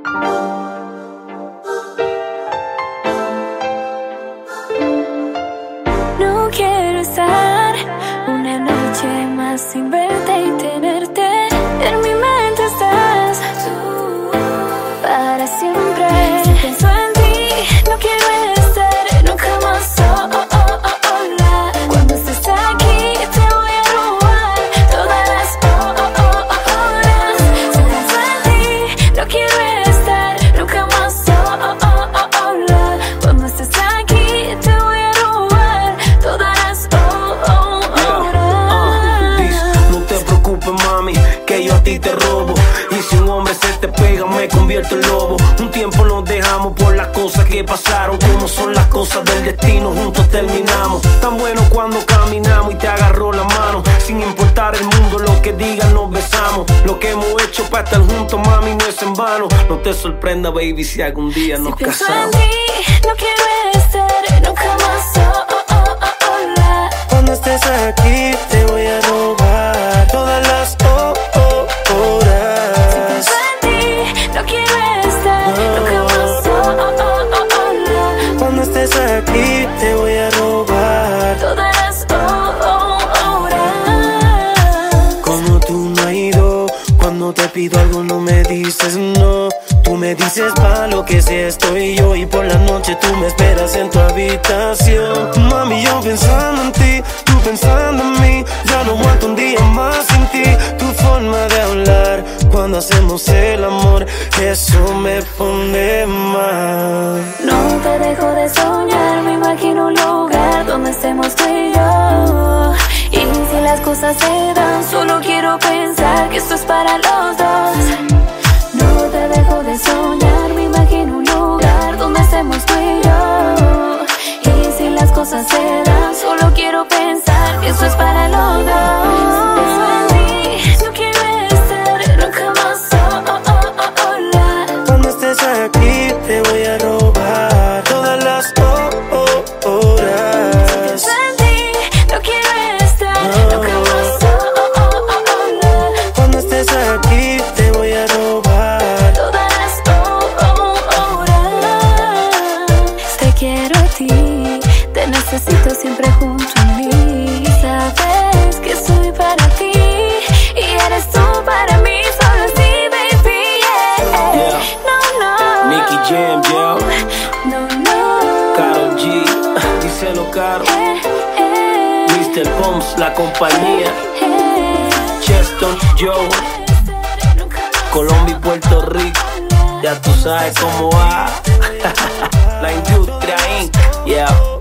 No quiero estar una noche más sin verte y tenerte. En mi mente estás tú para siempre. Si pienso en ti, no quiero estar nunca más sola. Cuando estés aquí, te voy a robar todas las horas. Si pienso en ti, no quiero estar nunca más sola. Cuando estés aquí, te voy a robar todas las horas. No te preocupes, mami, que yo a ti te robo. Y si un hombre se te pega, me convierto en lobo. Un tiempo nos dejamos por las cosas que pasaron. Como son las cosas del destino, juntos terminamos. Tan bueno cuando caminamos y te agarró la mano. Sin importar el mundo, lo que digan, nos besamos. Lo que hemos hecho para estar juntos, mami, no es en vano. No te sorprenda, baby, si algún día nos Pienso casamos. en ti, no quiero estar nunca más sola. Cuando estés aquí, te voy a robar todas las horas. Si pienso en ti, no quiero estar nunca más sola. Cuando estés aquí, te voy a robar Todas las horas. como tú no has ido. Cuando te pido algo no me dices no. Tú me dices pa' lo que sea estoy yo. Y por la noche tú me esperas en tu habitación. Mami, yo pensando en ti, tú pensando en mí. Ya no aguanto un día más sin ti. Tu forma de hablar cuando hacemos el amor, eso me pone mal. No te dejo de soñar, me imagino un lugar donde estemos tú y yo. Y si las cosas se dan, solo quiero pensar que esto es para los dos. No te dejo de soñar, me imagino un lugar donde estemos tú y yo. Y si las cosas se dan, solo quiero pensar que esto es para los dos. Si pienso en ti, no quiero estar nunca más sola. Cuando estés aquí, te voy a robar todas las horas. En ti, no quiero estar nunca más sola. Cuando estés aquí, te voy a robar Todas las horas. Te quiero a ti, te necesito siempre junto a mí. Sabes que soy para ti y eres tú para mí, solo así, baby, yeah. Yeah. No, Nicky Jam, yo. no. Karol G, díselo caro. Mr. Pumps, la compañía. Cheston, Joe, Colombia y Puerto Rico. Ya tú sabes cómo va. La industria Inc. Yeah.